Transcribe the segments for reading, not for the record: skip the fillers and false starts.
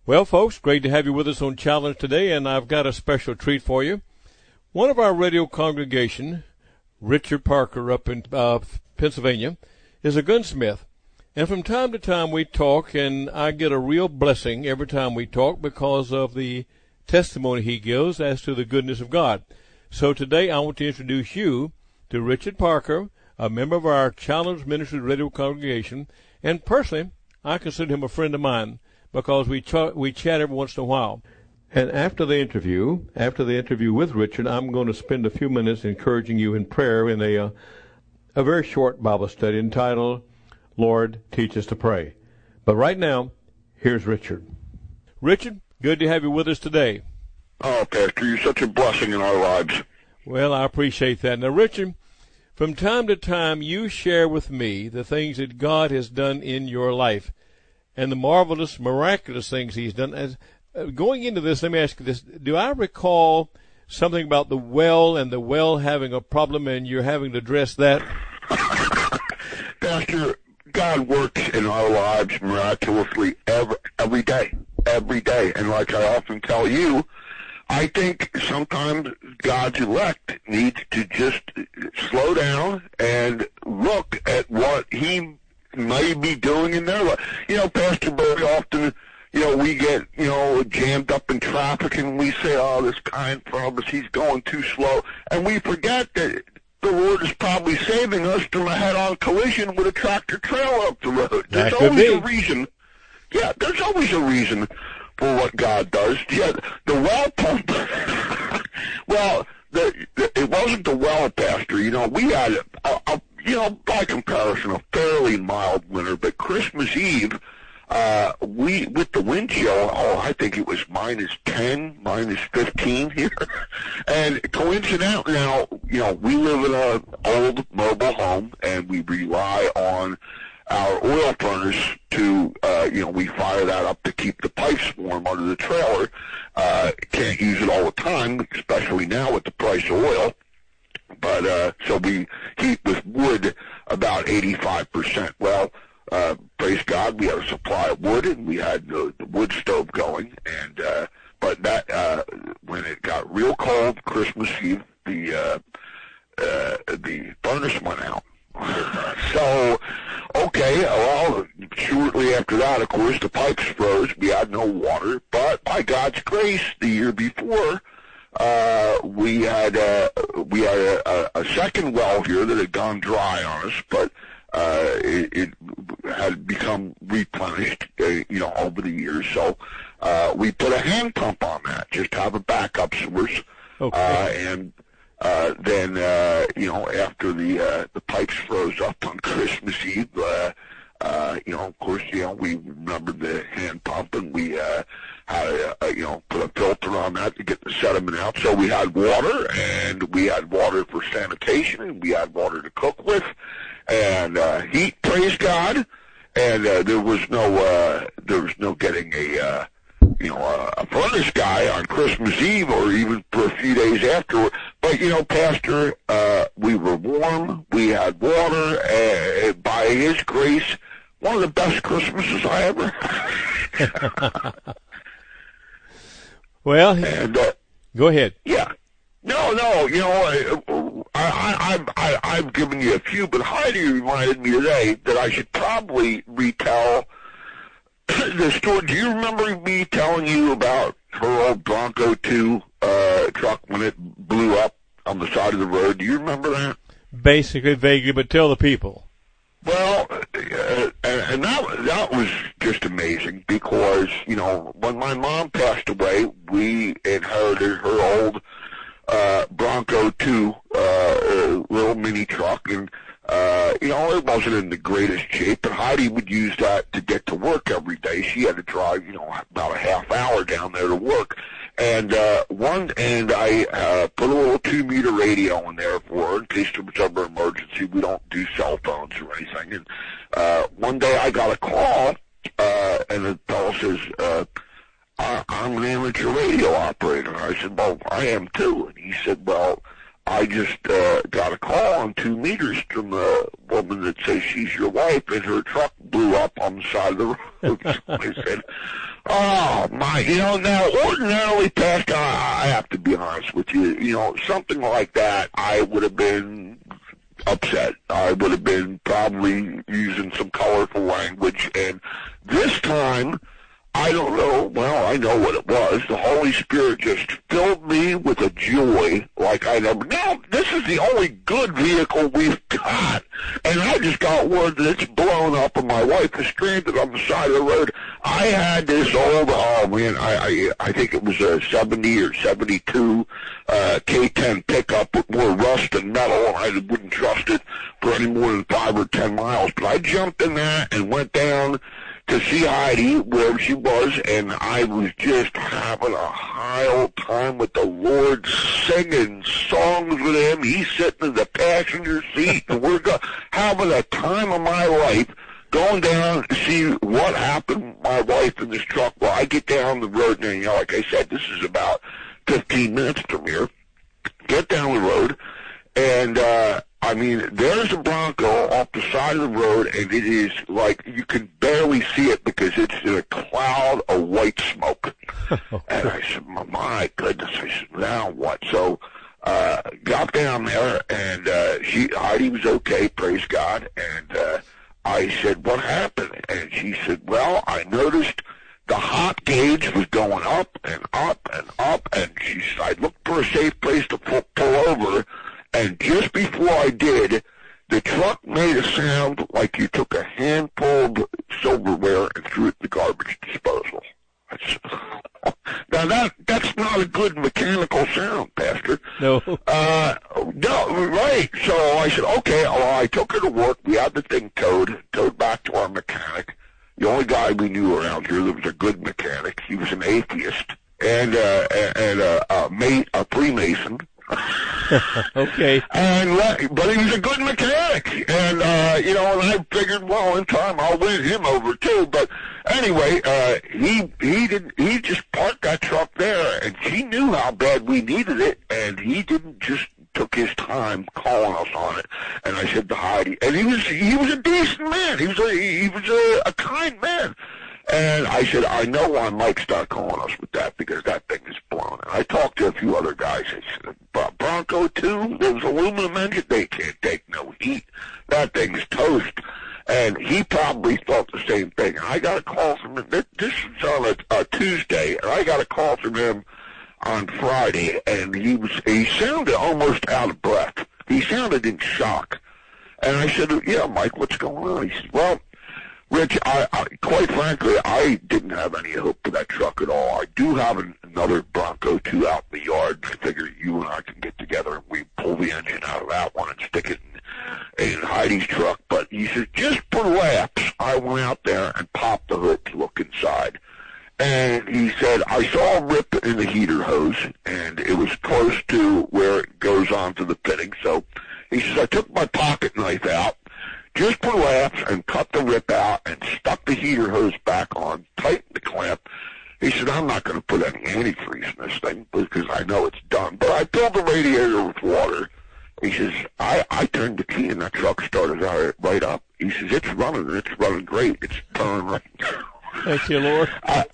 Well, folks, great to have you with us on Challenge today, and I've got a special treat for you. One of our radio congregation, Richard Parker up in Pennsylvania, is a gunsmith. And from time to time we talk, and I get a real blessing every time we talk because of the testimony he gives as to the goodness of God. So today I want to introduce you to Richard Parker, a member of our Challenge Ministries radio congregation, and personally, I consider him a friend of mine, because we chat every once in a while. And after the interview with Richard, I'm going to spend a few minutes encouraging you in prayer in a very short Bible study entitled, Lord, Teach Us to Pray. But right now, here's Richard. Richard, good to have you with us today. Oh, Pastor, you're such a blessing in our lives. Well, I appreciate that. Now, Richard, from time to time, you share with me the things that God has done in your life, and the marvelous, miraculous things he's done. Going into this, let me ask you this. Do I recall something about the well and the well having a problem and you're having to address that? Pastor, God works in our lives miraculously every day. And like I often tell you, I think sometimes God's elect needs to just slow down and look at what he may be doing in their life. You know, Pastor, very often, we get, jammed up in traffic and we say, oh, this guy in front of us, he's going too slow. And we forget that the Lord is probably saving us from a head-on collision with a tractor-trailer up the road. There's always a reason. Yeah, there's always a reason for what God does. Yeah, the well pump, well, it wasn't the well, Pastor. We had by comparison, a fairly mild winter, but Christmas Eve, with the wind chill, I think it was -10, -15 here. And coincidentally, now, we live in an old mobile home, and we rely on our oil furnace to, we fire that up to keep the pipes warm under the trailer. Can't use it all the time, especially now with the price of oil. But, so we heat with wood about 85%. Well, praise God, we had a supply of wood, and we had the wood stove going. And, but that, when it got real cold, Christmas Eve, the furnace went out. So, okay, well, shortly after that, of course, the pipes froze. We had no water. But by God's grace, the year before, we had a second well here that had gone dry on us, but it had become replenished, over the years. So we put a hand pump on that, just to have a backup source. Okay. And then after the pipes froze up on Christmas Eve, of course, we remembered the hand pump, and we had put a filter on that to get the sediment out. So we had water, and we had water for sanitation, and we had water to cook with, and heat. Praise God! And there was no getting a furnace guy on Christmas Eve or even for a few days afterward. But, Pastor, we were warm, we had water, by His grace, one of the best Christmases I ever had. Well, and, go ahead. Yeah. No, I've given you a few, but Heidi reminded me today that I should probably retell the story. Do you remember me telling you about her old Bronco 2 truck when it blew up on the side of the road? Do you remember that? Basically, vaguely, but tell the people. Well, and that was just amazing because, when my mom passed away, we inherited her old Bronco 2 little mini truck, and it wasn't in the greatest shape, but Heidi would use that to get to work every day. She had to drive, about a half hour down there to work. And I put a little 2-meter radio in there for her in case there was ever an emergency. We don't do cell phones or anything. And one day I got a call, and the fellow says, I'm an amateur radio operator. I said, well, I am too. And he said, well, I just got a call on 2 meters from a woman that says she's your wife, and her truck blew up on the side of the road. So I said, oh, my, now ordinarily, Pastor, I have to be honest with you, something like that, I would have been upset. I would have been probably using some colorful language, and this time, I don't know. Well, I know what it was. The Holy Spirit just filled me with a joy like I never. Now, this is the only good vehicle we've got, and I just got word that it's blown up, and my wife is stranded on the side of the road. I had this old, I think it was a 70 or 72 K10 pickup with more rust and metal. I wouldn't trust it for any more than 5 or 10 miles, but I jumped in that and went down to see Heidi wherever she was, and I was just having a high old time with the Lord, singing songs with him. He's sitting in the passenger seat, and we're having a time of my life going down to see what happened with my wife in this truck. Well, I get down the road, and like I said, this is about 15 minutes from here. Get down the road, and there's a Bronco off the side of the road, and it is like you can barely see it because it's in a cloud of white smoke. And I said, my goodness. I said, now what? So got down there, and Heidi was okay, praise God. And I said, what happened? And she said, well, I noticed the hot gauge was going up and up and up, and she said, I looked for a safe place to pull over. And just before I did, the truck made a sound like you took a handful of silverware and threw it in the garbage disposal. Now that's not a good mechanical sound, Pastor. No. No, right. So I said, okay. Well, I took her to work. We had the thing towed back to our mechanic. The only guy we knew around here that was a good mechanic. He was an atheist and a Freemason. Okay. But he was a good mechanic, and and I figured, well, in time I'll win him over too. But anyway, he just parked that truck there, and he knew how bad we needed it, and he didn't just took his time calling us on it. And I said to Heidi, and he was a decent man. He was a kind man. And I said, I know why Mike's not calling us with that, because that thing is blown. And I talked to a few other guys. I said, Bronco 2, those aluminum engines, they can't take no heat. That thing is toast. And he probably thought the same thing. And I got a call from him. This was on a Tuesday, and I got a call from him on Friday, and he sounded almost out of breath. He sounded in shock. And I said, yeah, Mike, what's going on? He said, well, Rich, I quite frankly, I didn't have any hope for that truck at all. I do have another Bronco 2 out in the yard. I figure you and I can get together and we pull the engine out of that one and stick it in Heidi's truck. But he said, just for laughs, I went out there and popped the hood to look inside. And he said, I saw a rip in the heater hose, and it was close to where it goes onto the fitting. So he says, I took my pocket knife out, just for laughs, and cut the rip out and stuck the heater hose back on, tightened the clamp. He said, I'm not going to put any antifreeze in this thing because I know it's done. But I filled the radiator with water. He says, I turned the key and that truck started right up. He says, it's running great. It's turning right now. Thank you, Lord.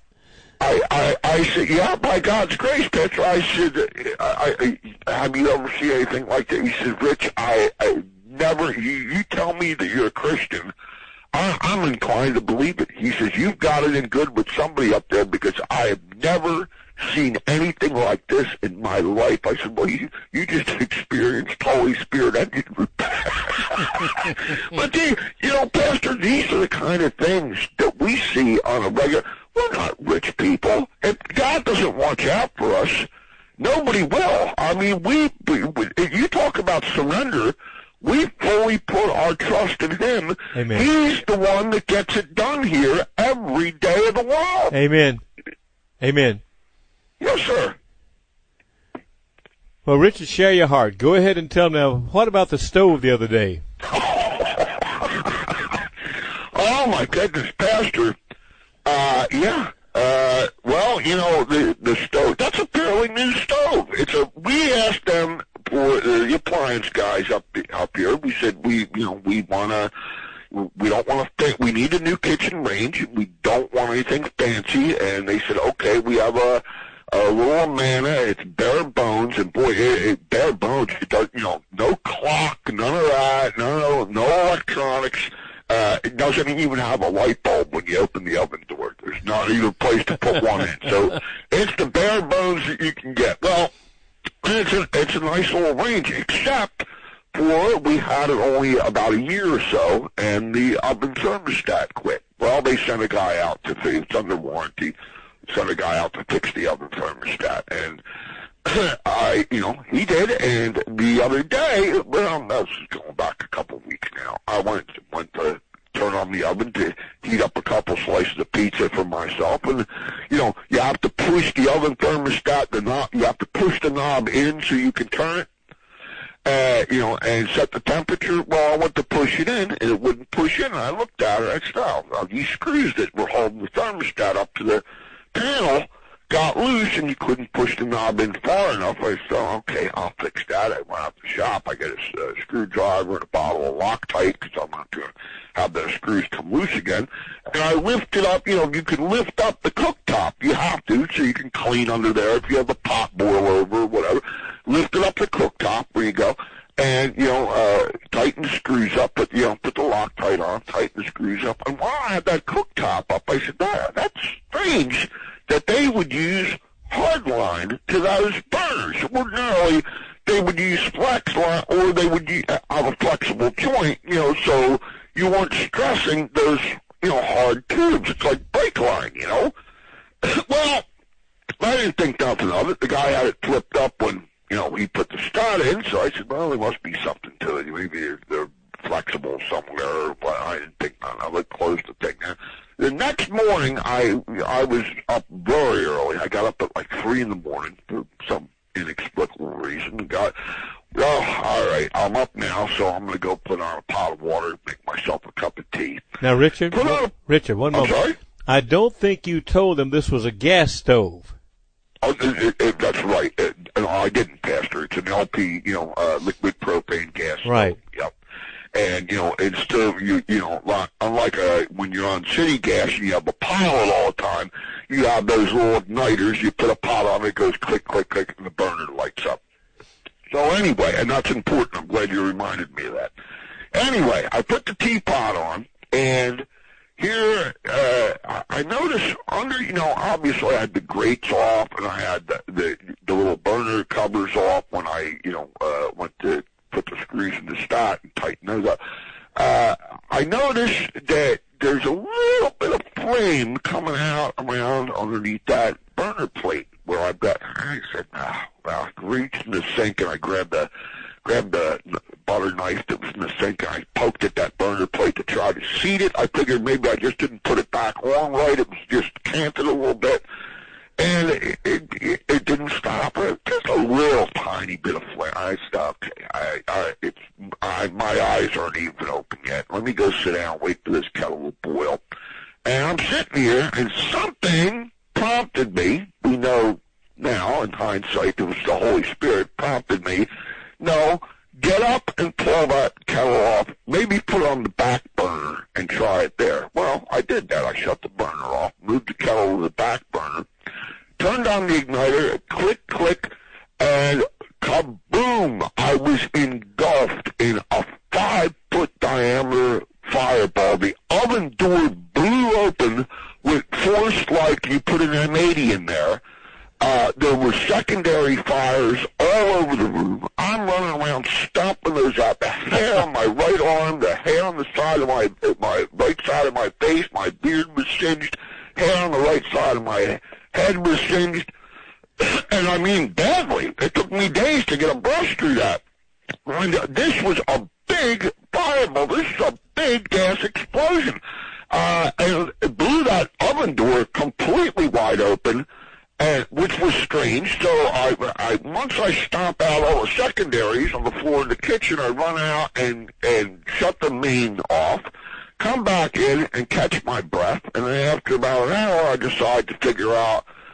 I said, yeah, by God's grace, Petra. I said, have you ever seen anything like that? He said, Rich, I never, you tell me that you're a Christian, I'm inclined to believe it. He says, you've got it in good with somebody up there because I have never seen anything like this in my life. I said, well, you just experienced Holy Spirit engine repair. But, Pastor, these are the kind of things that we see on a regular. We're not rich people. If God doesn't watch out for us, nobody will. I mean, if you talk about surrender, we fully put our trust in Him. Amen. He's the one that gets it done here every day of the world. Amen. Amen. Yes, sir. Well, Richard, share your heart. Go ahead and tell them now, what about the stove the other day? Oh, my goodness, Pastor. Yeah. Well, the stove, that's a fairly new stove. We asked them for, appliance guys up here. We said we don't want to. We need a new kitchen range. We don't want anything fancy. And they said, okay, we have a little Amana. It's bare bones, and boy, bare bones. It does, no clock, none of that, no electronics. It doesn't even have a light bulb when you open the oven door. There's not even a place to put one in. So it's the bare bones that you can get. Well, it's a nice little range, except for we had it only about a year or so, and the oven thermostat quit. Well, they sent a guy out to fix. It's under warranty. Sent a guy out to fix the oven thermostat, and he did. And the other day, well, that's going back a couple of weeks now, I went to turn on the oven to heat up a couple slices of pizza for myself, and you have to push the oven thermostat, the knob. You have to push the knob in so you can turn it. And set the temperature. Well, I went to push it in, and it wouldn't push in. And I looked at it. I said, "Oh, these screws that were holding the thermostat up to the panel got loose, and you couldn't push the knob in far enough." I said, "Okay, I'll fix that." I went out to the shop. I got a screwdriver and a bottle of Loctite because I'm not going to have the screws come loose again. And I lifted up. You can lift up the cooktop. You have to, so you can clean under there if you have a pot boil over or whatever. Lifted up the cooktop. Where you go. And, tighten the screws up, put the Loctite on, tighten the screws up. And while I had that cooktop up, I said, that's strange that they would use hardline to those burners. Ordinarily, they would use flex line, or they would have a flexible joint, so you weren't stressing those, hard tubes. It's like brake line, Well, I didn't think nothing of it. The guy had it flipped up when, he put the stud in, so I said, well, there must be something to it. Maybe they're flexible somewhere, but I didn't think nothing of it. Closed the thing down. The next morning, I was up very early. I got up at like 3 in the morning for some inexplicable reason. All right, I'm up now, so I'm going to go put on a pot of water and make myself a cup of tea. Now, Richard, one moment. I'm sorry? I don't think you told them this was a gas stove. Oh, that's right. No, I didn't, Pastor. It's an LP, liquid propane gas stove. Right. Yep. And, instead of, unlike when you're on city gas and you have a pilot all the time, you have those little igniters. You put a pot on it, goes click, click, click, and the burner lights up. So anyway, and that's important. I'm glad you reminded me of that. Anyway, I put the teapot on, and here, I noticed under, obviously I had the grates off, and I had the little burner covers off when I, went to put the screws in the start and tighten those up. I noticed that there's a little bit of flame coming out around underneath that burner plate where I said, I reached in the sink and I grabbed the butter knife that was in the sink, and I poked at that burner plate to try to seat it. I figured maybe I just didn't put it back on right. It was just canted a little bit, and it didn't stop. Just a little tiny bit of flame. I stopped. My eyes aren't even open yet. Let me go sit down, wait for this kettle to boil. And I'm sitting here, and something prompted me. We know now, in hindsight, it was the Holy Spirit prompted me. No, get up and pull that kettle off. Maybe put it on the back burner and try it there. Well, I did that. I shut the burner off, moved the kettle to the back burner, turned on the igniter, click, click, and kaboom! I was engulfed in a 5-foot diameter fireball. The oven door blew open with force like you put an M80 in there. There were secondary fires all over the room. I'm running around stomping those out. The hair on my right arm, the hair on the side of my right side of my face, my beard was singed, hair on the right side of my head was singed, and I mean badly. It took me days to get a brush through that. And this was a big fireball. This is a big gas explosion. And it blew that oven door completely wide open, which was strange. So I once I stomp out all the secondaries on the floor in the kitchen, I run out and shut the main off, come back in and catch my breath, and then after about an hour, I decide to figure out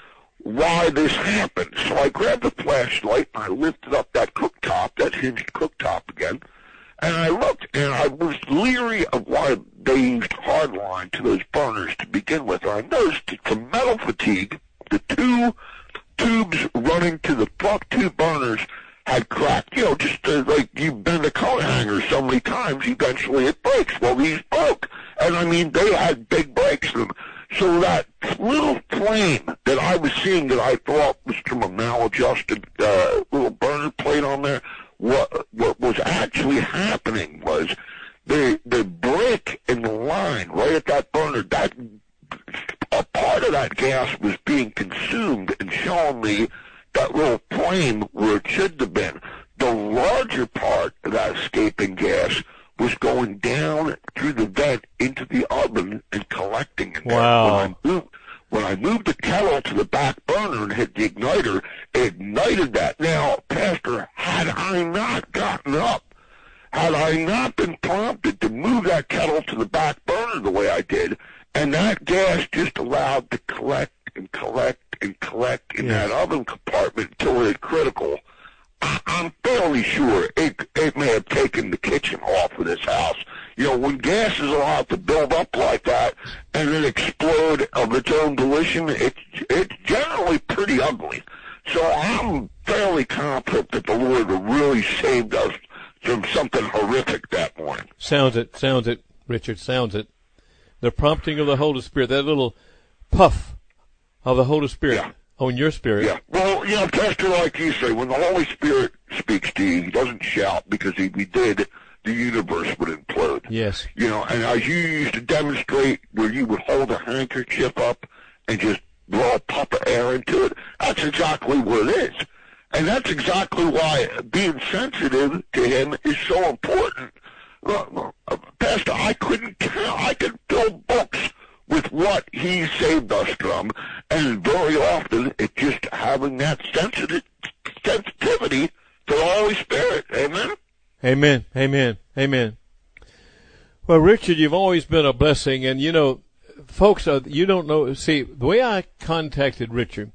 why this happened. So I grabbed the flashlight and I lifted up that cooktop, that hinged cooktop again, and I looked, and I was leery of why they used hardline to those burners to begin with. And I noticed that from metal fatigue, the two tubes running to the front two burners had cracked. You know, just like you bend a coat hanger so many times, eventually it breaks. Well, these broke. And I mean, they had big breaks in them. So that little flame that I was seeing that I thought was from a maladjusted little burner plate on there, what was actually happening was the break in the line right at that burner, that a part of that gas was being consumed and showing me that little flame where it should have been. The larger part of that escaping gas was going down through the vent into the oven and collecting in there. Wow. When I moved the kettle to the back burner and hit the igniter, it ignited that. Now, Pastor, had I not gotten up, had I not been prompted to move that kettle to the back burner the way I did, and that gas just allowed to collect and collect and collect in that oven compartment until it hit critical, I'm fairly sure it may have taken the kitchen off of this house. You know, when gas is allowed to build up like that and then explode of its own volition, it's generally pretty ugly. So I'm fairly confident that the Lord really saved us from something horrific that morning. Sounds it, Richard, sounds it. The prompting of the Holy Spirit, that little puff of the Holy Spirit on your spirit. Yeah. Well, you know, Pastor, like you say, when the Holy Spirit speaks to you, he doesn't shout, because if he did, the universe would implode. Yes. You know, and as you used to demonstrate where you would hold a handkerchief up and just blow a puff of air into it, that's exactly what it is. And that's exactly why being sensitive to him is so important. Pastor, I couldn't count. I could fill books with what he saved us from, and very often it's just having that sensitivity to the Holy Spirit. Amen? Amen, amen, amen. Well, Richard, you've always been a blessing, and you know, folks, you don't know, see, the way I contacted Richard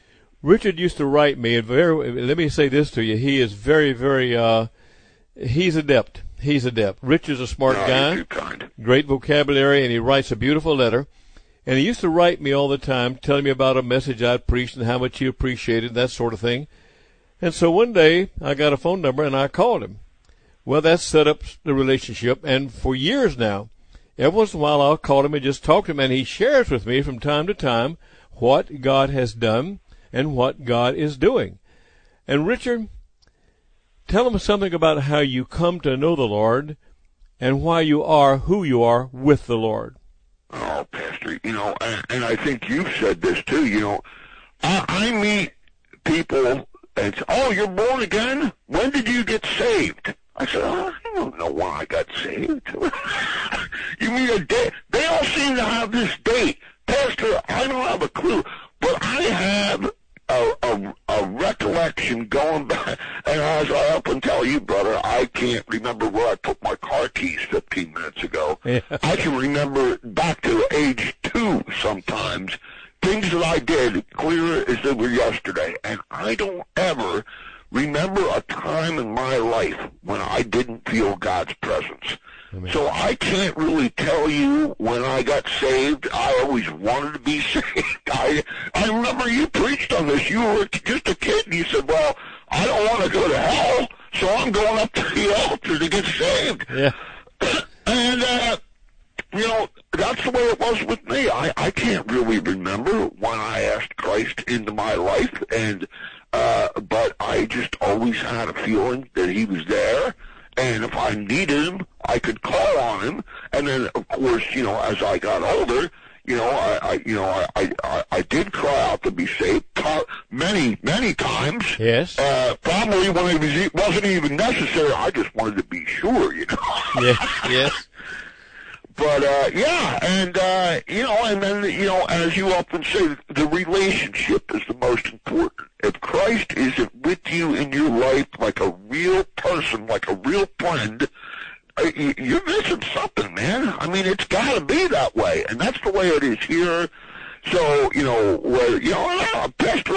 used to write me, and let me say this to you, he is very, very, he's adept. He's adept. Richard's a smart guy, great vocabulary, and he writes a beautiful letter. And he used to write me all the time, telling me about a message I'd preached and how much he appreciated, that sort of thing. And so one day, I got a phone number, and I called him. Well, that set up the relationship, and for years now, every once in a while I'll call him and just talk to him, and he shares with me from time to time what God has done and what God is doing. And Richard, tell them something about how you come to know the Lord and why you are who you are with the Lord. Oh, Pastor, you know, and I think you've said this too, you know, I meet people and say, oh, you're born again? When did you get saved? I said, oh, I don't know when I got saved. You mean a date? They all seem to have this date. Pastor, I don't have a clue, but I have a recollection going back, and as I often tell you, brother, I can't remember where I put my car keys 15 minutes ago. Yeah. I can remember back to age 2 sometimes, things that I did clear as they were yesterday, and I don't ever remember a time in my life when I didn't feel God's presence. Amen. So I can't really tell you when I got saved. I always wanted to be saved. I remember you preached on this. You were just a kid, and you said, well, I don't want to go to hell, so I'm going up to the altar to get saved. Yeah. And, you know, that's the way it was with me. I can't really remember when I asked Christ into my life, and but I just always had a feeling that he was there. And if I needed him, I could call on him. And then, of course, you know, as I got older, you know, I did cry out to be saved many times. Yes. Probably when it wasn't even necessary. I just wanted to be sure, you know. Yes. But, yeah, and, you know, and then, you know, as you often say, the relationship is the most important. If Christ isn't with you in your life like a real person, like a real friend, you're missing something, man. I mean, it's got to be that way, and that's the way it is here. So, you know, Pastor,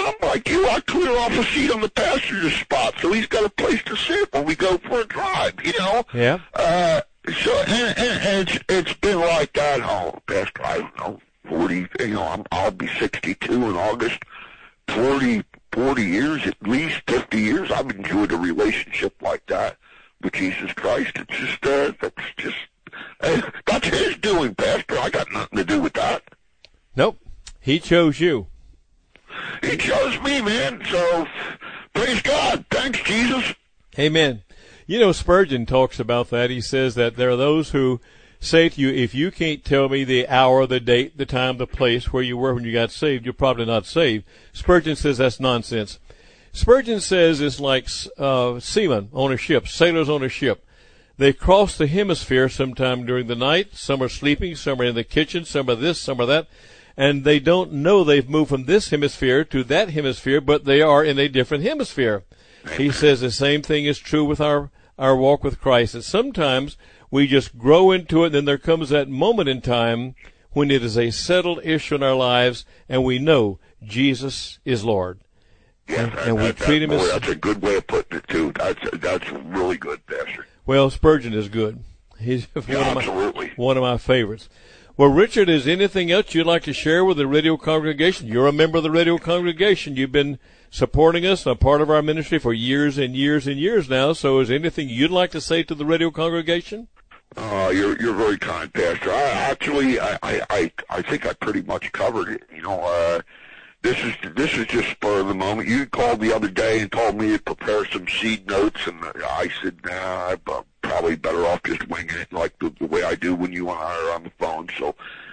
I clear off a seat on the passenger spot, so he's got a place to sit when we go for a drive, Yeah. So, and it's been like that, Pastor, I don't know, 40, I'll be 62 in August, 40 years, at least 50 years, I've enjoyed a relationship like that with Jesus Christ. It's just, that's his doing, Pastor. I got nothing to do with that. Nope. He chose you. He chose me, man. So, praise God. Thanks, Jesus. Amen. Spurgeon talks about that. He says that there are those who say to you, if you can't tell me the hour, the date, the time, the place where you were when you got saved, you're probably not saved. Spurgeon says that's nonsense. Spurgeon says it's like seamen on a ship, sailors on a ship. They cross the hemisphere sometime during the night. Some are sleeping, some are in the kitchen, some are this, some are that. And they don't know they've moved from this hemisphere to that hemisphere, but they are in a different hemisphere. He says the same thing is true with our walk with Christ. And sometimes we just grow into it, and then there comes that moment in time when it is a settled issue in our lives, and we know Jesus is Lord. Yeah, and we treat him as... That's a good way of putting it, too. That's really good, Pastor. Well, Spurgeon is good. He's absolutely one of my favorites. Well, Richard, is anything else you'd like to share with the radio congregation? You're a member of the radio congregation. You've been supporting us, a part of our ministry for years and years and years now. So is anything you'd like to say to the radio congregation? You're very kind, Pastor. I think I pretty much covered it. This is just spur of the moment. You called the other day and told me to prepare some seed notes, and I said, nah, I'm probably better off just winging it like the way I do when you and I are on the phone. So,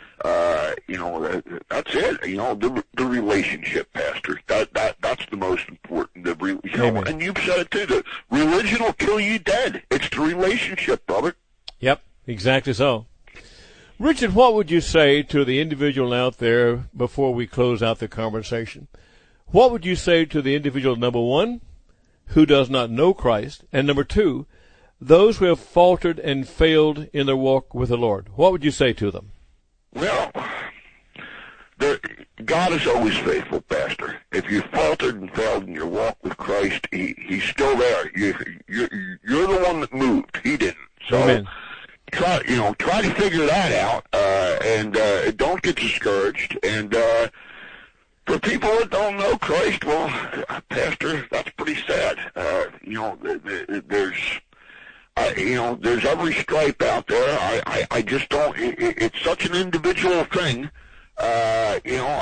that's it. The relationship, Pastor. That's the most important. And you've said it too. The religion will kill you dead. It's the relationship, brother. Yep, exactly so. Richard, what would you say to the individual out there before we close out the conversation? What would you say to the individual, number one, who does not know Christ, and number two, those who have faltered and failed in their walk with the Lord? What would you say to them? Well, God is always faithful, Pastor. If you faltered and failed in your walk with Christ, He's still there. You're the one that moved. He didn't. So, Amen. Try to figure that out, and don't get discouraged. And for people that don't know Christ, well, Pastor, that's pretty sad. There's every stripe out there. I just don't. It's such an individual thing. All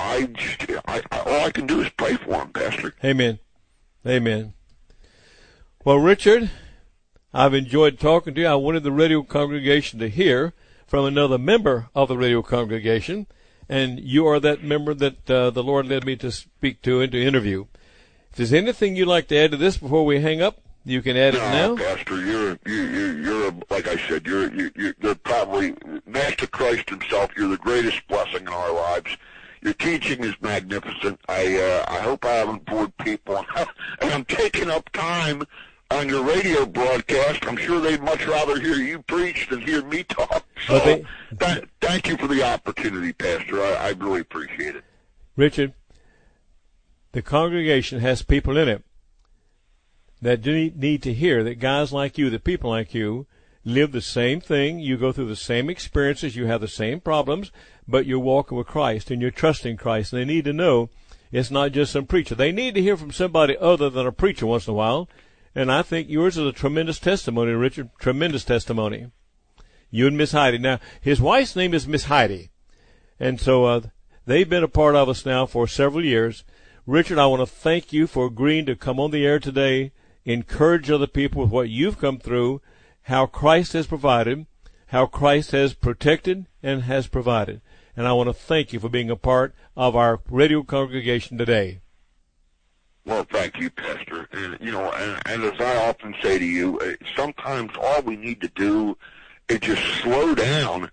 I can do is pray for him, Pastor. Amen. Amen. Well, Richard, I've enjoyed talking to you. I wanted the radio congregation to hear from another member of the radio congregation, and you are that member that the Lord led me to speak to and to interview. If there's anything you'd like to add to this before we hang up, you can add it now. Pastor, you're like I said, you're probably Master Christ himself. You're the greatest blessing in our lives. Your teaching is magnificent. I hope I haven't bored people, and I'm taking up time on your radio broadcast. I'm sure they'd much rather hear you preach than hear me talk. So thank you for the opportunity, Pastor. I really appreciate it. Richard, the congregation has people in it that do need to hear that guys like you, that people like you, live the same thing. You go through the same experiences. You have the same problems, but you're walking with Christ and you're trusting Christ. And they need to know it's not just some preacher. They need to hear from somebody other than a preacher once in a while. And I think yours is a tremendous testimony, Richard, tremendous testimony. You and Miss Heidi. Now, his wife's name is Miss Heidi. And so they've been a part of us now for several years. Richard, I want to thank you for agreeing to come on the air today, encourage other people with what you've come through, how Christ has provided, how Christ has protected and has provided. And I want to thank you for being a part of our radio congregation today. Well, thank you, Pastor. And, and as I often say to you, sometimes all we need to do is just slow down.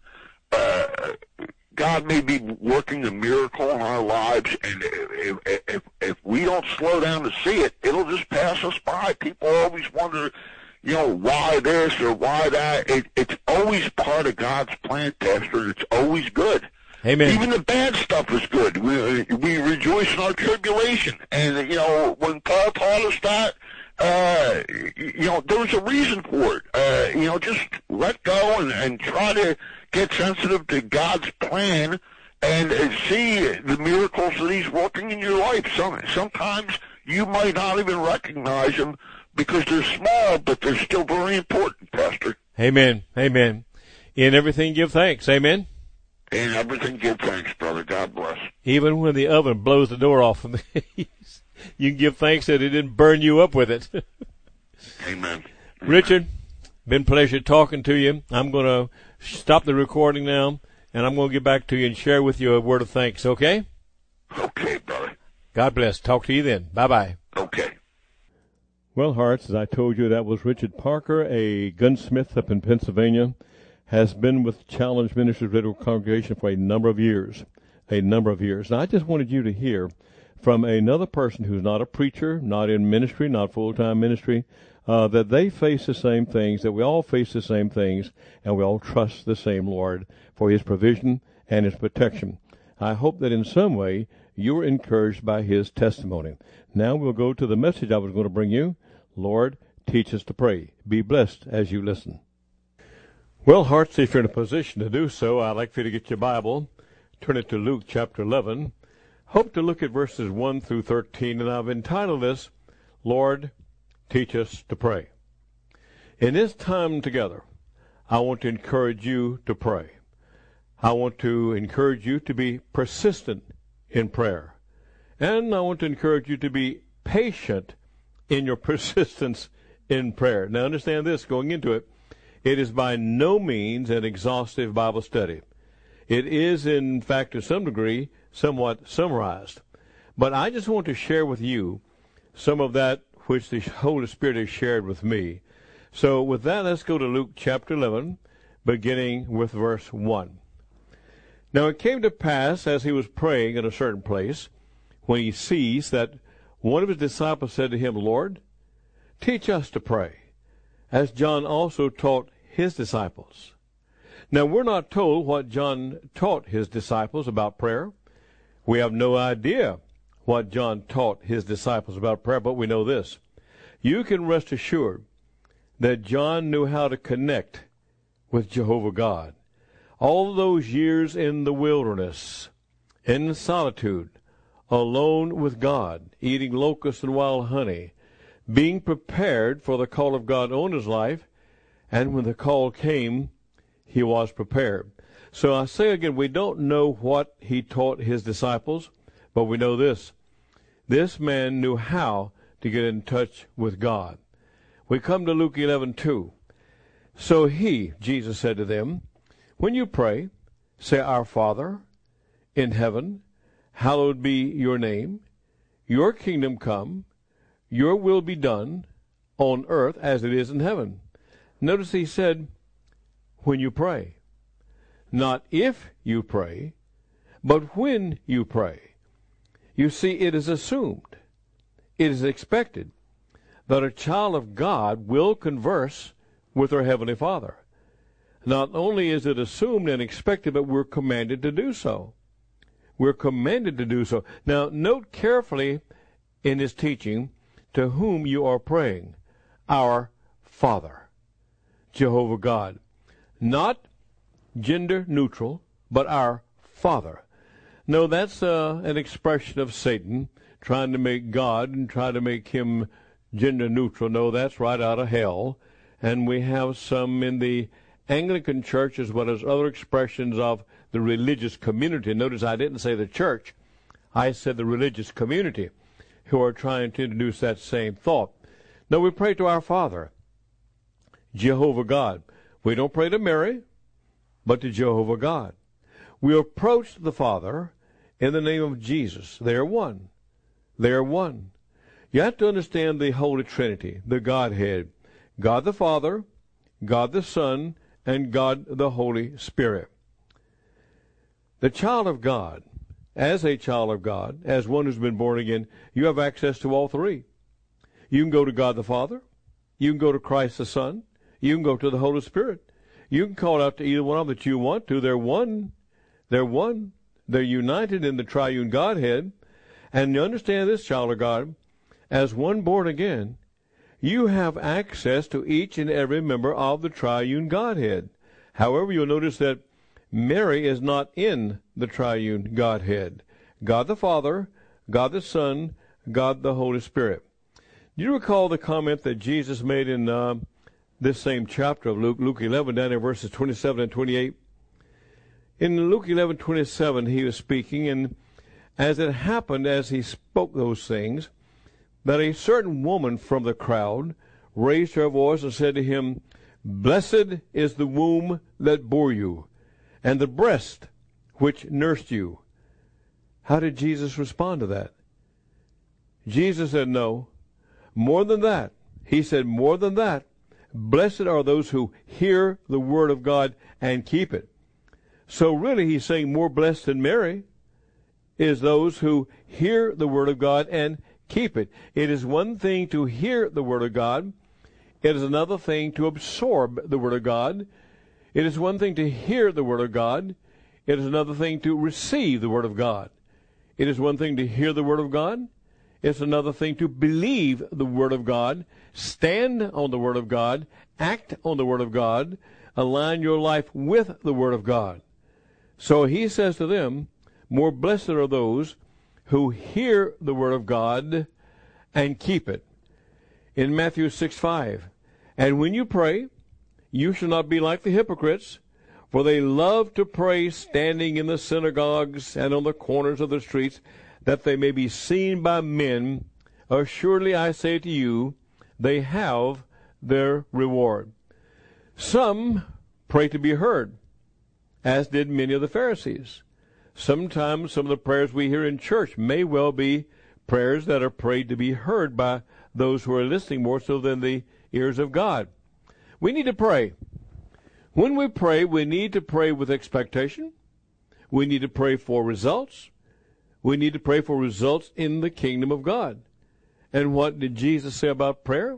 God may be working a miracle in our lives, and if we don't slow down to see it, it'll just pass us by. People always wonder, why this or why that. It's always part of God's plan, Pastor. It's always good. Amen. Even the bad stuff is good. We rejoice in our tribulation. And, you know, when Paul taught us that, you know, there was a reason for it. You know, just let go and try to get sensitive to God's plan and see the miracles that he's working in your life. Sometimes you might not even recognize them because they're small, but they're still very important, Pastor. Amen. Amen. In everything give thanks. Amen. In everything give thanks, brother. God bless. Even when the oven blows the door off, you can give thanks that it didn't burn you up with it. Amen. Richard, been a pleasure talking to you. I'm going to stop the recording now, and I'm going to get back to you and share with you a word of thanks, okay? Okay, brother. God bless. Talk to you then. Bye-bye. Okay. Well, Hearts, as I told you, that was Richard Parker, a gunsmith up in Pennsylvania, has been with Challenge Ministries Radio Congregation for a number of years. Now, I just wanted you to hear from another person who's not a preacher, not in ministry, not full-time ministry, that they face the same things, that we all face the same things, and we all trust the same Lord for his provision and his protection. I hope that in some way you were encouraged by his testimony. Now we'll go to the message I was going to bring you. Lord, teach us to pray. Be blessed as you listen. Well, Hearts, if you're in a position to do so, I'd like for you to get your Bible, turn it to Luke chapter 11. Hope to look at verses 1 through 13, and I've entitled this, Lord, teach us to pray. In this time together, I want to encourage you to pray. I want to encourage you to be persistent in prayer. And I want to encourage you to be patient in your persistence in prayer. Now understand this, going into it, it is by no means an exhaustive Bible study. It is, in fact, to some degree, somewhat summarized. But I just want to share with you some of that which the Holy Spirit has shared with me. So with that, let's go to Luke chapter 11, beginning with verse 1. Now it came to pass, as he was praying in a certain place, when he ceased, that one of his disciples said to him, Lord, teach us to pray, as John also taught his disciples. Now we're not told what John taught his disciples about prayer. We have no idea what John taught his disciples about prayer, but we know this. You can rest assured that John knew how to connect with Jehovah God. All those years in the wilderness, in solitude, alone with God, eating locusts and wild honey, being prepared for the call of God on his life, and when the call came, he was prepared. So I say again, we don't know what he taught his disciples, but we know this. This man knew how to get in touch with God. We come to Luke 11:2. So Jesus said to them, when you pray, say, Our Father in heaven, hallowed be your name. Your kingdom come. Your will be done on earth as it is in heaven. Notice he said, when you pray. Not if you pray, but when you pray. You see, it is assumed, it is expected that a child of God will converse with our Heavenly Father. Not only is it assumed and expected, but we're commanded to do so. We're commanded to do so. Now, note carefully in his teaching to whom you are praying. Our Father, Jehovah God. Not gender neutral, but our Father. No, that's an expression of Satan trying to make God and try to make him gender neutral. No, that's right out of hell. And we have some in the Anglican Church as well as other expressions of the religious community. Notice I didn't say the church. I said the religious community who are trying to introduce that same thought. No, we pray to our Father, Jehovah God. We don't pray to Mary, but to Jehovah God. We approach the Father in the name of Jesus. They are one. They are one. You have to understand the Holy Trinity, the Godhead. God the Father, God the Son, and God the Holy Spirit. The child of God, as a child of God, as one who's been born again, you have access to all three. You can go to God the Father. You can go to Christ the Son. You can go to the Holy Spirit. You can call out to either one of them that you want to. They're one. They're one. They're united in the triune Godhead. And you understand this, child of God, as one born again, you have access to each and every member of the triune Godhead. However, you'll notice that Mary is not in the triune Godhead. God the Father, God the Son, God the Holy Spirit. Do you recall the comment that Jesus made in this same chapter of Luke 11, down in verses 27 and 28? In Luke 11:27, he was speaking, and as it happened, as he spoke those things, that a certain woman from the crowd raised her voice and said to him, "Blessed is the womb that bore you, and the breast which nursed you." How did Jesus respond to that? Jesus said, no. More than that. He said, more than that. Blessed are those who hear the word of God and keep it. So really, he's saying more blessed than Mary is those who hear the word of God and keep it. It is one thing to hear the word of God. It is another thing to absorb the word of God. It is one thing to hear the word of God. It is another thing to receive the word of God. It is one thing to hear the word of God. It's another thing to believe the word of God, stand on the word of God, act on the word of God, align your life with the word of God. So he says to them, more blessed are those who hear the word of God and keep it. In Matthew 6:5, and when you pray, you shall not be like the hypocrites, for they love to pray standing in the synagogues and on the corners of the streets, that they may be seen by men. Assuredly I say to you, they have their reward. Some pray to be heard, as did many of the Pharisees. Sometimes some of the prayers we hear in church may well be prayers that are prayed to be heard by those who are listening more so than the ears of God. We need to pray. When we pray, we need to pray with expectation. We need to pray for results. We need to pray for results in the kingdom of God. And what did Jesus say about prayer?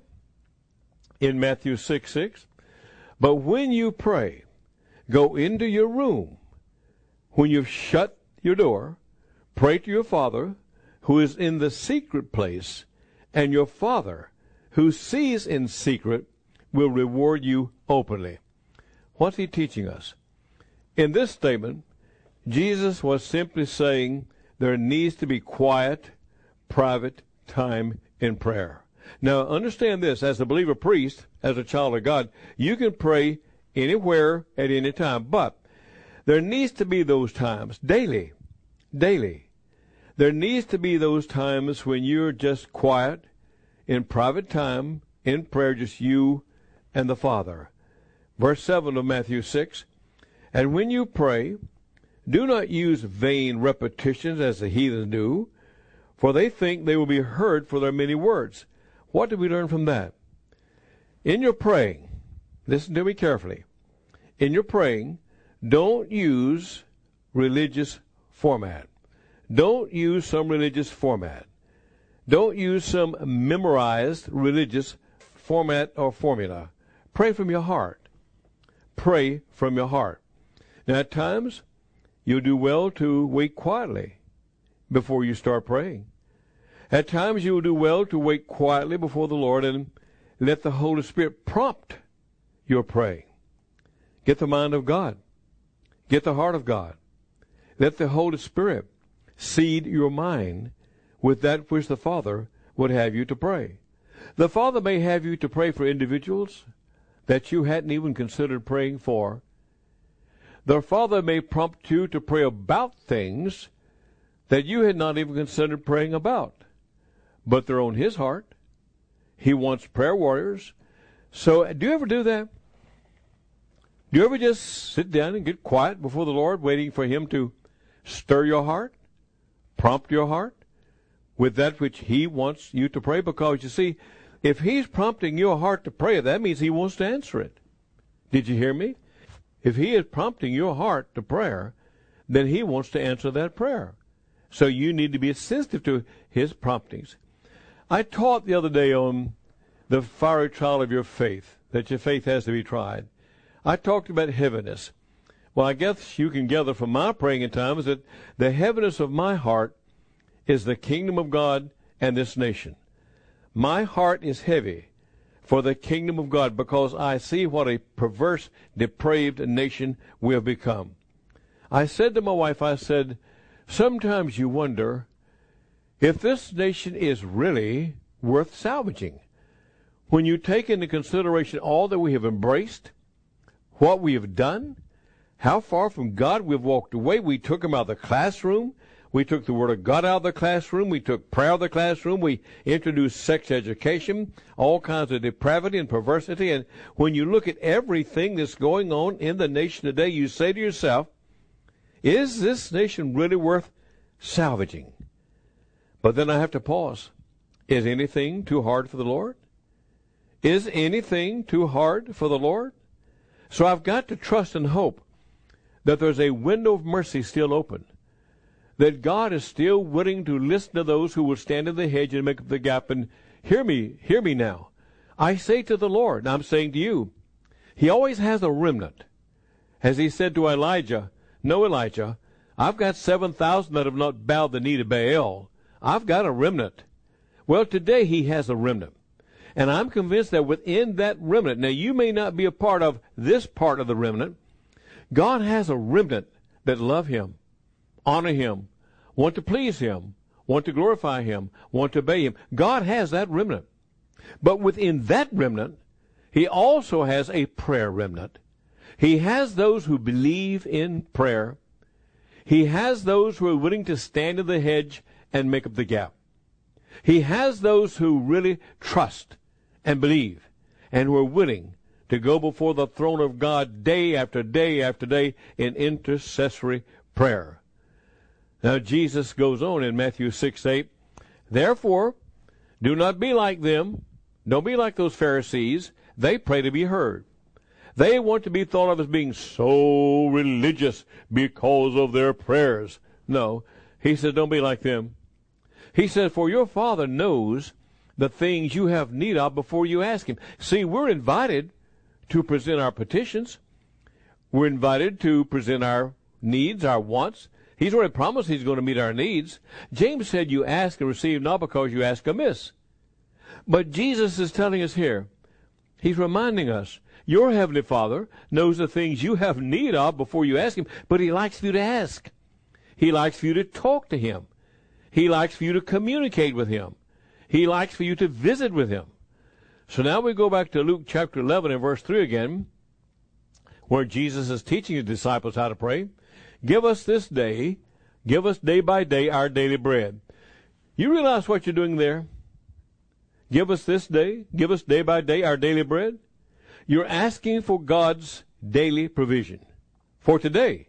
In Matthew 6:6, but when you pray, go into your room. When you've shut your door, pray to your Father who is in the secret place, and your Father who sees in secret will reward you openly. What's he teaching us? In this statement, Jesus was simply saying there needs to be quiet, private time in prayer. Now, understand this. As a believer priest, as a child of God, you can pray anywhere at any time. But there needs to be those times, daily. There needs to be those times when you're just quiet, in private time, in prayer, just you and the Father. Verse 7 of Matthew 6, and when you pray, do not use vain repetitions as the heathens do, for they think they will be heard for their many words. What do we learn from that? In your praying, listen to me carefully. In your praying, don't use religious format. Don't use some religious format. Don't use some memorized religious format or formula. Pray from your heart. Pray from your heart. Now, at times, you'll do well to wait quietly before you start praying. At times, you will do well to wait quietly before the Lord and let the Holy Spirit prompt your praying. Get the mind of God. Get the heart of God. Let the Holy Spirit seed your mind with that which the Father would have you to pray. The Father may have you to pray for individuals that you hadn't even considered praying for. The Father may prompt you to pray about things that you had not even considered praying about. But they're on His heart. He wants prayer warriors. So do you ever do that? Do you ever just sit down and get quiet before the Lord, waiting for Him to stir your heart, prompt your heart with that which He wants you to pray? Because, you see, if He's prompting your heart to pray, that means He wants to answer it. Did you hear me? If He is prompting your heart to prayer, then He wants to answer that prayer. So you need to be sensitive to His promptings. I taught the other day on the fiery trial of your faith, that your faith has to be tried. I talked about heaviness. Well, I guess you can gather from my praying in times that the heaviness of my heart is the kingdom of God and this nation. My heart is heavy for the kingdom of God because I see what a perverse, depraved nation we have become. I said to my wife, I said, sometimes you wonder if this nation is really worth salvaging. When you take into consideration all that we have embraced, what we have done, how far from God we've walked away. We took him out of the classroom. We took the Word of God out of the classroom. We took prayer out of the classroom. We introduced sex education, all kinds of depravity and perversity. And when you look at everything that's going on in the nation today, you say to yourself, is this nation really worth salvaging? But then I have to pause. Is anything too hard for the Lord? Is anything too hard for the Lord? So I've got to trust and hope that there's a window of mercy still open, that God is still willing to listen to those who will stand in the hedge and make up the gap. And hear me now. I say to the Lord, and I'm saying to you, he always has a remnant. As he said to Elijah, no, Elijah, I've got 7,000 that have not bowed the knee to Baal. I've got a remnant. Well, today he has a remnant. And I'm convinced that within that remnant, now you may not be a part of this part of the remnant, God has a remnant that love him, honor him, want to please him, want to glorify him, want to obey him. God has that remnant. But within that remnant, he also has a prayer remnant. He has those who believe in prayer. He has those who are willing to stand in the hedge and make up the gap. He has those who really trust and believe and who are willing to go before the throne of God day after day after day in intercessory prayer. Now Jesus goes on in Matthew 6:8, therefore, do not be like them. Don't be like those Pharisees. They pray to be heard. They want to be thought of as being so religious because of their prayers. No, he says, don't be like them. He says, for your Father knows the things you have need of before you ask him. See, we're invited to present our petitions. We're invited to present our needs, our wants. He's already promised he's going to meet our needs. James said, you ask and receive not because you ask amiss. But Jesus is telling us here, he's reminding us, your Heavenly Father knows the things you have need of before you ask him, but he likes for you to ask. He likes for you to talk to him. He likes for you to communicate with him. He likes for you to visit with him. So now we go back to Luke chapter 11 and verse 3 again, where Jesus is teaching his disciples how to pray. Give us this day, give us day by day our daily bread. You realize what you're doing there? Give us this day, give us day by day our daily bread. You're asking for God's daily provision for today.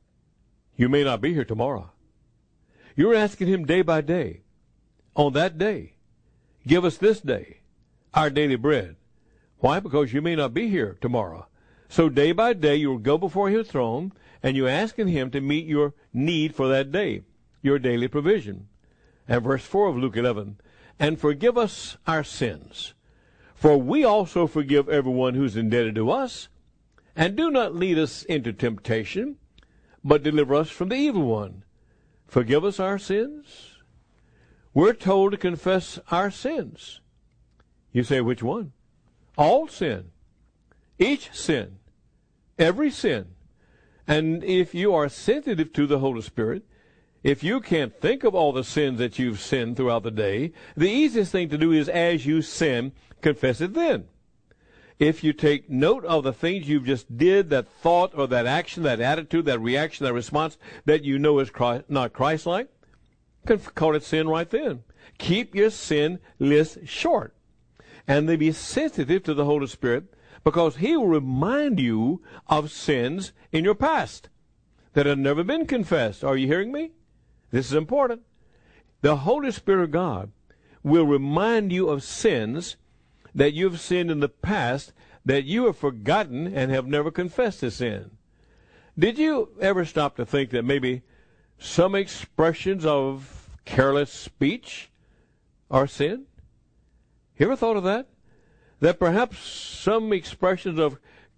You may not be here tomorrow. You're asking him day by day, on that day, give us this day our daily bread. Why? Because you may not be here tomorrow. So day by day, you'll go before his throne, and you're asking him to meet your need for that day, your daily provision. And verse 4 of Luke 11, and forgive us our sins, for we also forgive everyone who's indebted to us. And do not lead us into temptation, but deliver us from the evil one. Forgive us our sins. We're told to confess our sins. You say, which one? All sin. Each sin. Every sin. And if you are sensitive to the Holy Spirit, if you can't think of all the sins that you've sinned throughout the day, the easiest thing to do is as you sin, confess it then. If you take note of the things you've just did, that thought or that action, that attitude, that reaction, that response that you know is not Christ-like, call it sin right then. Keep your sin list short. And then be sensitive to the Holy Spirit, because he will remind you of sins in your past that have never been confessed. Are you hearing me? This is important. The Holy Spirit of God will remind you of sins that you've sinned in the past that you have forgotten and have never confessed the sin. Did you ever stop to think that maybe some expressions of careless speech are sin? You ever thought of that? That perhaps some expressions of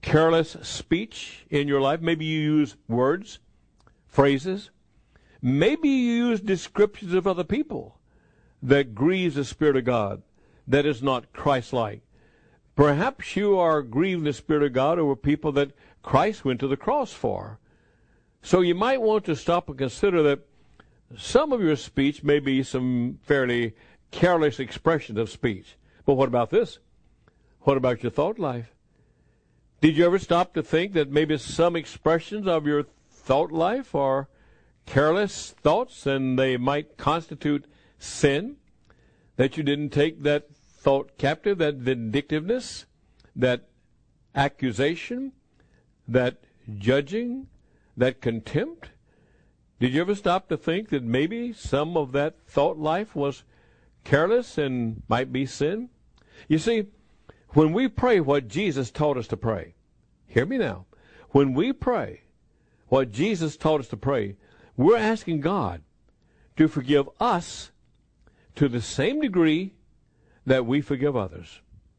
careless speech in your life. Maybe you use words, phrases. Maybe you use descriptions of other people that grieves the Spirit of God, that is not Christ-like. Perhaps you are grieving the Spirit of God over people that Christ went to the cross for. So you might want to stop and consider that some of your speech may be some fairly careless expressions of speech. But what about this? What about your thought life? Did you ever stop to think that maybe some expressions of your thought life are careless thoughts and they might constitute sin? That you didn't take that thought captive, that vindictiveness, that accusation, that judging, that contempt? Did you ever stop to think that maybe some of that thought life was careless and might be sin? You see, when we pray what Jesus taught us to pray, hear me now, when we pray what Jesus taught us to pray, we're asking God to forgive us to the same degree that we forgive others.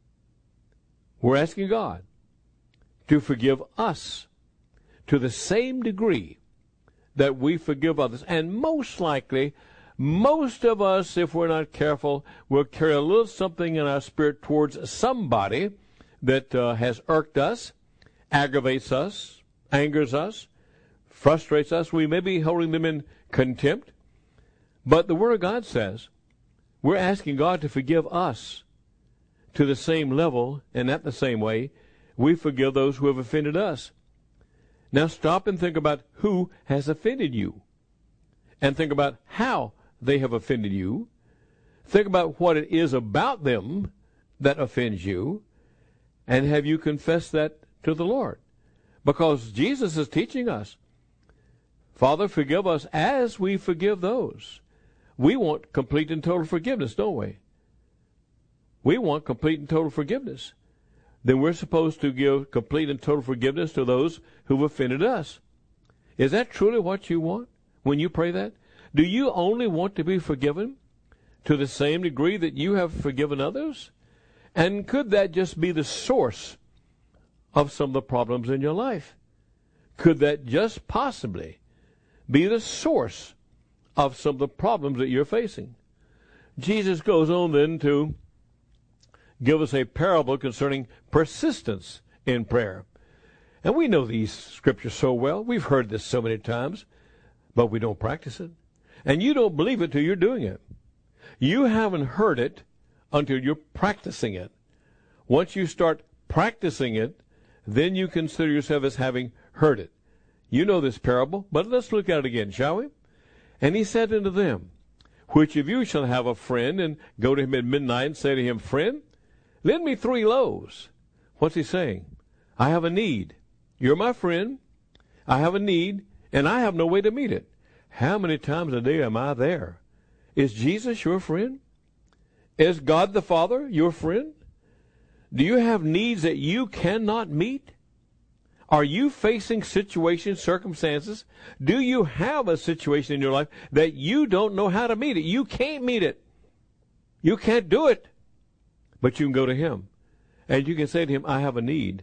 We're asking God to forgive us to the same degree that we forgive others. And most likely, most of us, if we're not careful, will carry a little something in our spirit towards somebody that has irked us, aggravates us, angers us, frustrates us. We may be holding them in contempt. But the Word of God says we're asking God to forgive us to the same level, and at the same way we forgive those who have offended us. Now stop and think about who has offended you. And think about how they have offended you. Think about what it is about them that offends you. And have you confessed that to the Lord? Because Jesus is teaching us, Father, forgive us as we forgive those. We want complete and total forgiveness, don't we? We want complete and total forgiveness. Then we're supposed to give complete and total forgiveness to those who've offended us. Is that truly what you want when you pray that? Do you only want to be forgiven to the same degree that you have forgiven others? And could that just be the source of some of the problems in your life? Could that just possibly be the source of some of the problems that you're facing? Jesus goes on then to give us a parable concerning persistence in prayer. And we know these scriptures so well. We've heard this so many times, but we don't practice it. And you don't believe it till you're doing it. You haven't heard it until you're practicing it. Once you start practicing it, then you consider yourself as having heard it. You know this parable, but let's look at it again, shall we? And he said unto them, which of you shall have a friend, and go to him at midnight and say to him, Friend, lend me 3 loaves. What's he saying? I have a need. You're my friend. I have a need, and I have no way to meet it. How many times a day am I there? Is Jesus your friend? Is God the Father your friend? Do you have needs that you cannot meet? Are you facing situations, circumstances? Do you have a situation in your life that you don't know how to meet it? You can't meet it. You can't do it. But you can go to him, and you can say to him, I have a need.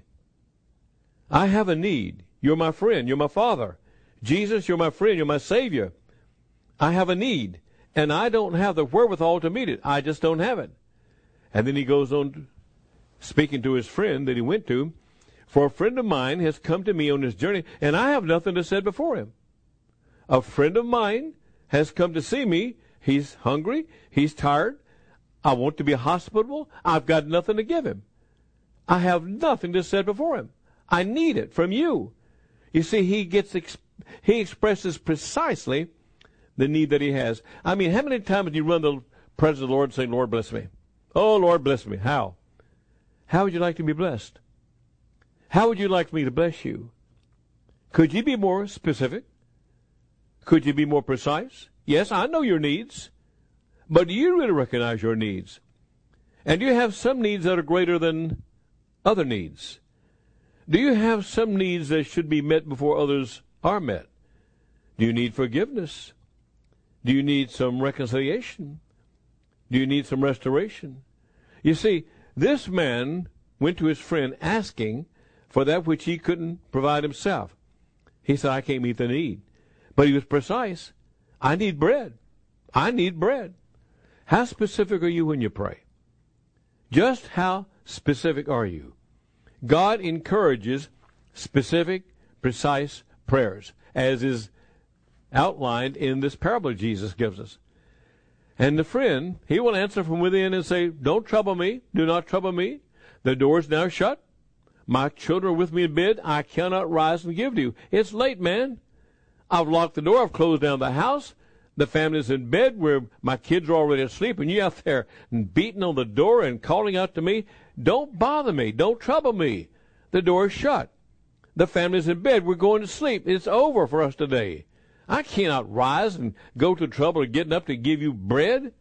I have a need. You're my friend. You're my Father. Jesus, you're my friend. You're my Savior. I have a need, and I don't have the wherewithal to meet it. I just don't have it. And then he goes on speaking to his friend that he went to, for a friend of mine has come to me on this journey, and I have nothing to set before him. A friend of mine has come to see me. He's hungry. He's tired. I want to be hospitable. I've got nothing to give him. I have nothing to set before him. I need it from you. You see, he expresses precisely the need that he has. I mean, how many times do you run the presence of the Lord and say, Lord, bless me? Oh, Lord, bless me. How? How would you like to be blessed? How would you like me to bless you? Could you be more specific? Could you be more precise? Yes, I know your needs. But do you really recognize your needs? And do you have some needs that are greater than other needs? Do you have some needs that should be met before others are met? Do you need forgiveness? Do you need some reconciliation? Do you need some restoration? You see, this man went to his friend asking for that which he couldn't provide himself. He said, I can't meet the need. But he was precise. I need bread. I need bread. How specific are you when you pray? Just how specific are you? God encourages specific, precise prayers, as is outlined in this parable Jesus gives us. And the friend, he will answer from within and say, don't trouble me. Do not trouble me. The door is now shut. My children are with me in bed. I cannot rise and give to you. It's late, man. I've locked the door. I've closed down the house. The family's in bed where my kids are already asleep, and you're out there beating on the door and calling out to me. Don't bother me. Don't trouble me. The door is shut. The family's in bed. We're going to sleep. It's over for us today. I cannot rise and go to the trouble of getting up to give you bread.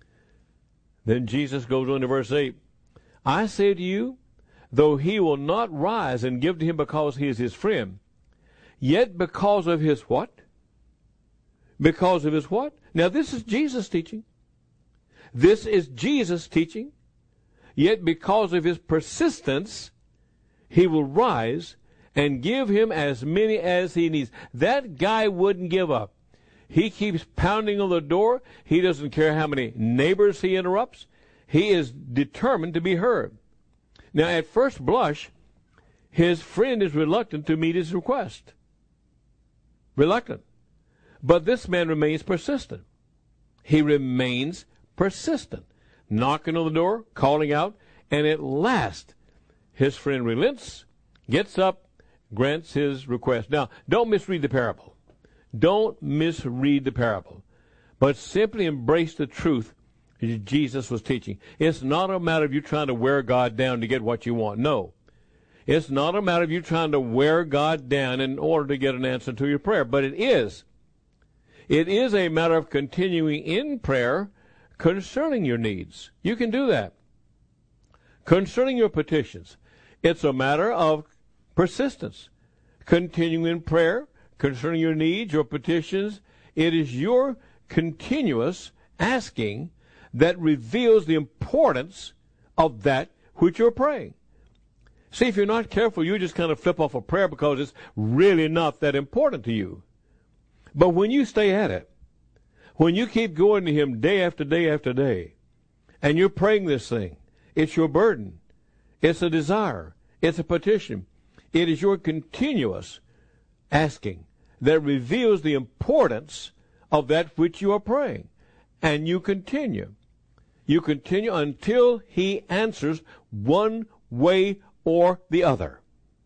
Then Jesus goes on to verse 8. I say to you, though he will not rise and give to him because he is his friend, yet because of his what? Because of his what? Now this is Jesus teaching. This is Jesus teaching. Yet because of his persistence, he will rise and give him as many as he needs. That guy wouldn't give up. He keeps pounding on the door. He doesn't care how many neighbors he interrupts. He is determined to be heard. Now, at first blush, his friend is reluctant to meet his request. Reluctant. But this man remains persistent. He remains persistent, knocking on the door, calling out, and at last his friend relents, gets up, grants his request. Now, don't misread the parable. Don't misread the parable, but simply embrace the truth Jesus was teaching. It's not a matter of you trying to wear God down to get what you want. No. It's not a matter of you trying to wear God down in order to get an answer to your prayer, but it is. It is a matter of continuing in prayer concerning your needs. You can do that. Concerning your petitions, it's a matter of persistence. Continuing in prayer concerning your needs, your petitions, it is your continuous asking that reveals the importance of that which you're praying. See, if you're not careful, you just kind of flip off a prayer because it's really not that important to you. But when you stay at it, when you keep going to him day after day after day, and you're praying this thing, it's your burden, it's a desire, it's a petition, it is your continuous asking that reveals the importance of that which you are praying. And you continue. You continue until he answers one way or the other.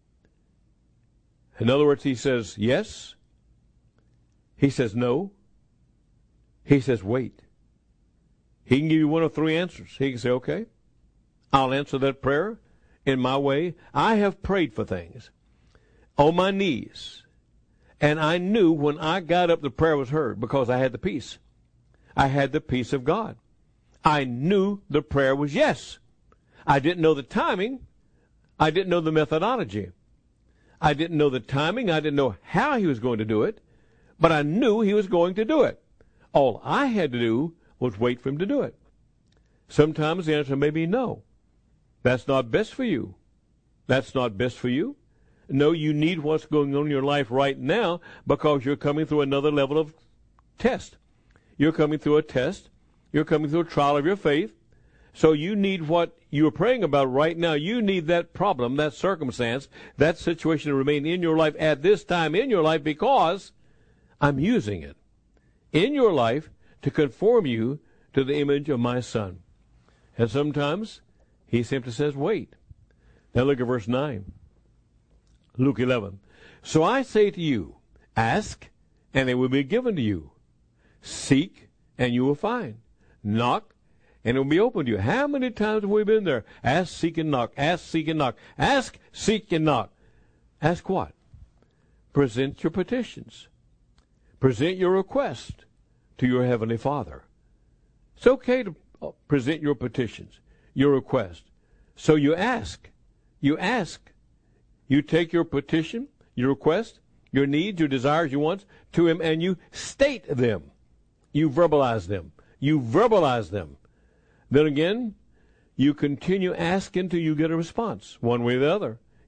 In other words, he says yes. He says no. He says wait. He can give you one of three answers. He can say, okay, I'll answer that prayer in my way. I have prayed for things on my knees, and I knew when I got up the prayer was heard because I had the peace. I had the peace of God. I knew the prayer was yes. I didn't know the timing. I didn't know the methodology. I didn't know the timing. I didn't know how he was going to do it, but I knew he was going to do it. All I had to do was wait for him to do it. Sometimes the answer may be no. That's not best for you. That's not best for you. No, you need what's going on in your life right now because you're coming through another level of test. You're coming through a test. You're coming through a trial of your faith. So you need what you're praying about right now. You need that problem, that circumstance, that situation to remain in your life at this time in your life because I'm using it in your life to conform you to the image of my Son. And sometimes he simply says, wait. Now look at verse 9. Luke 11. So I say to you, ask, and it will be given to you. Seek, and you will find. Knock, and it will be opened to you. How many times have we been there? Ask, seek, and knock. Ask, seek, and knock. Ask, seek, and knock. Ask what? Present your petitions. Present your request to your Heavenly Father. It's okay to present your petitions, your request. So you ask. You ask. You take your petition, your request, your needs, your desires, your wants to him, and you state them. You verbalize them. You verbalize them. Then again, you continue asking till you get a response, one way or the other.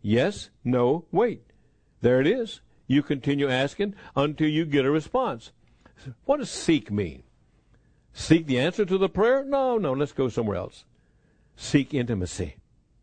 Yes, no, wait. There it is. You continue asking until you get a response. What does seek mean? Seek the answer to the prayer? No, let's go somewhere else. Seek intimacy.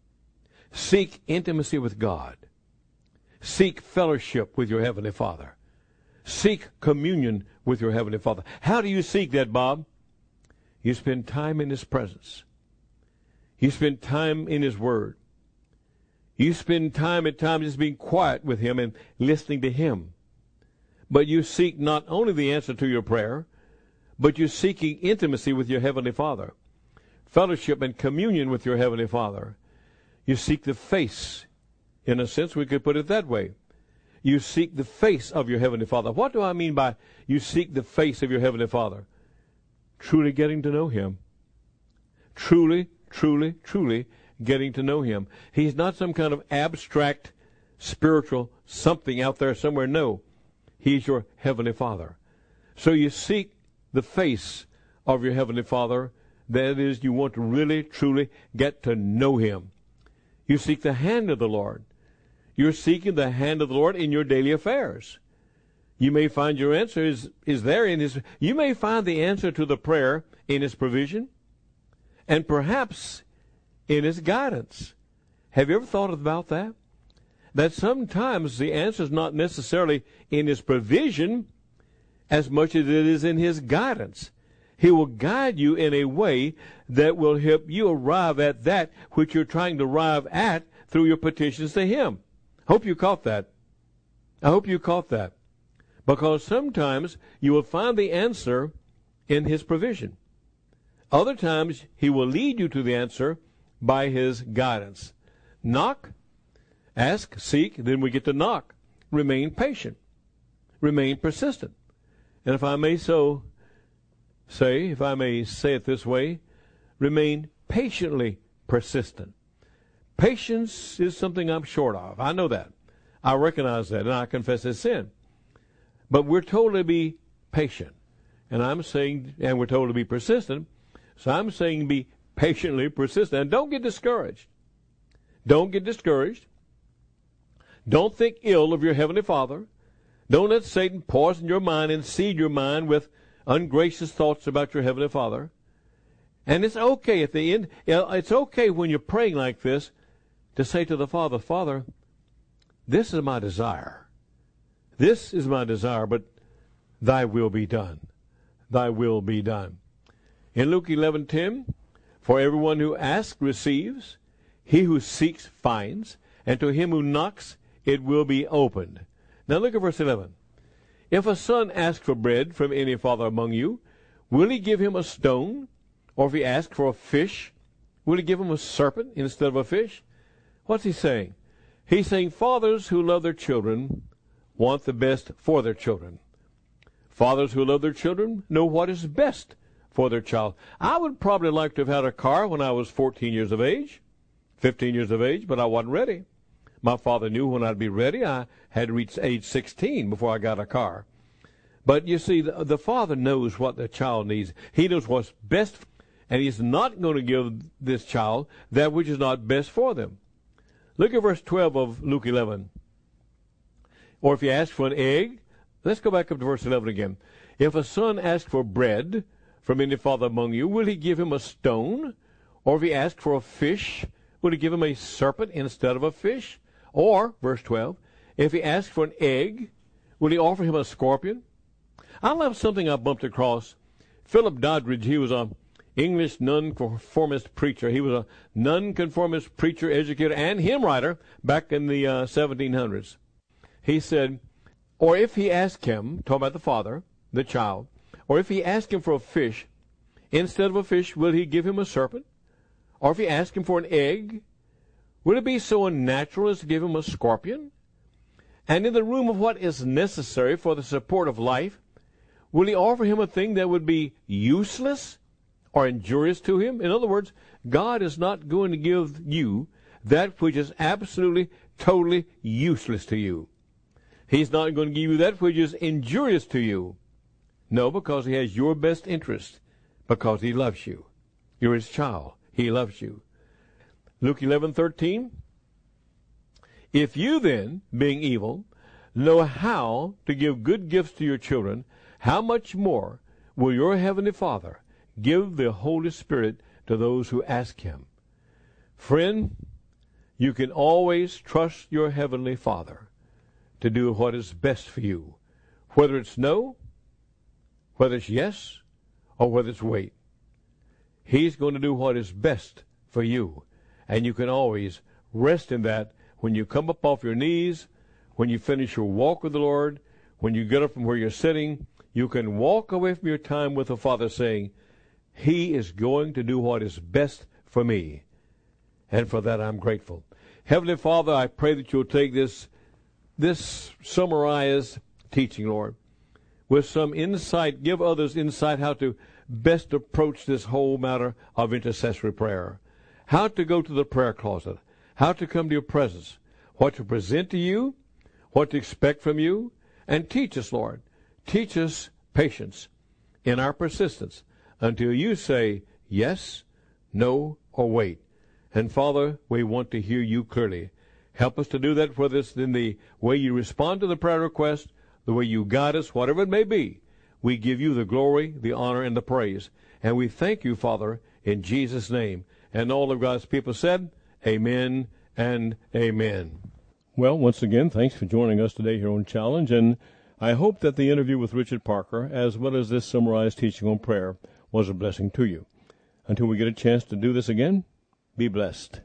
Seek intimacy with God. Seek fellowship with your Heavenly Father. Seek communion with your Heavenly Father. How do you seek that, Bob? You spend time in His presence. You spend time in His Word. You spend time at times just being quiet with Him and listening to Him. But you seek not only the answer to your prayer, but you're seeking intimacy with your Heavenly Father, fellowship and communion with your Heavenly Father. You seek the face. In a sense, we could put it that way. You seek the face of your Heavenly Father. What do I mean by you seek the face of your Heavenly Father? Truly getting to know Him. Truly getting to know Him. He's not some kind of abstract, spiritual something out there somewhere. No. He's your Heavenly Father. So you seek the face of your Heavenly Father. That is, you want to really, truly get to know Him. You seek the hand of the Lord. You're seeking the hand of the Lord in your daily affairs. You may find your answer is there in His. You may find the answer to the prayer in His provision, and perhaps in His guidance. Have you ever thought about that? That sometimes the answer is not necessarily in His provision as much as it is in His guidance. He will guide you in a way that will help you arrive at that which you're trying to arrive at through your petitions to Him. Hope you caught that. I hope you caught that. Because sometimes you will find the answer in His provision. Other times He will lead you to the answer by His guidance. Knock, ask, seek, then we get to knock. Remain patient. Remain persistent. And if I may say it this way, remain patiently persistent. Patience is something I'm short of. I know that. I recognize that, and I confess it's sin. But we're told to be patient. And we're told to be persistent. So I'm saying be patiently persistent. And don't get discouraged. Don't get discouraged. Don't think ill of your Heavenly Father. Don't let Satan poison your mind and seed your mind with ungracious thoughts about your Heavenly Father. And it's okay at the end. It's okay when you're praying like this to say to the Father, Father, this is my desire. This is my desire, but Thy will be done. Thy will be done. In Luke 11:10, for everyone who asks receives, he who seeks finds, and to him who knocks it will be opened. Now look at verse 11. If a son asks for bread from any father among you, will he give him a stone? Or if he asks for a fish, will he give him a serpent instead of a fish? What's he saying? He's saying fathers who love their children want the best for their children. Fathers who love their children know what is best for their child. I would probably like to have had a car when I was 14 years of age, 15 years of age, but I wasn't ready. My father knew when I'd be ready. I had to reach age 16 before I got a car. But you see, the father knows what the child needs. He knows what's best, and he's not going to give this child that which is not best for them. Look at verse 12 of Luke 11. Or if you ask for an egg, let's go back up to verse 11 again. If a son asks for bread from any father among you, will he give him a stone? Or if he asks for a fish, will he give him a serpent instead of a fish? Or, verse 12, if he asks for an egg, will he offer him a scorpion? I love something I bumped across. Philip Doddridge, he was an English nonconformist preacher. He was a nonconformist preacher, educator, and hymn writer back in the 1700s. He said, or if he asked him, talking about the father, the child, or if he asked him for a fish, instead of a fish, will he give him a serpent? Or if he asked him for an egg, will it be so unnatural as to give him a scorpion? And in the room of what is necessary for the support of life, will he offer him a thing that would be useless or injurious to him? In other words, God is not going to give you that which is absolutely, totally useless to you. He's not going to give you that which is injurious to you. No, because He has your best interest, because He loves you. You're His child. He loves you. Luke 11:13. If you then, being evil, know how to give good gifts to your children, how much more will your heavenly Father give the Holy Spirit to those who ask him? Friend, you can always trust your heavenly Father to do what is best for you, whether it's no, whether it's yes, or whether it's wait. He's going to do what is best for you, and you can always rest in that when you come up off your knees, when you finish your walk with the Lord, when you get up from where you're sitting. You can walk away from your time with the Father saying, He is going to do what is best for me. And for that I'm grateful. Heavenly Father, I pray that you'll take this summarized teaching, Lord, with some insight, give others insight how to best approach this whole matter of intercessory prayer, how to go to the prayer closet, how to come to your presence, what to present to you, what to expect from you, and teach us, Lord. Teach us patience in our persistence until you say yes, no, or wait. And Father, we want to hear you clearly. Help us to do that, whether it's in the way you respond to the prayer request, the way you guide us, whatever it may be. We give you the glory, the honor, and the praise. And we thank you, Father, in Jesus' name. And all of God's people said, amen and amen. Well, once again, thanks for joining us today here on Challenge. And I hope that the interview with Richard Parker, as well as this summarized teaching on prayer, was a blessing to you. Until we get a chance to do this again, be blessed.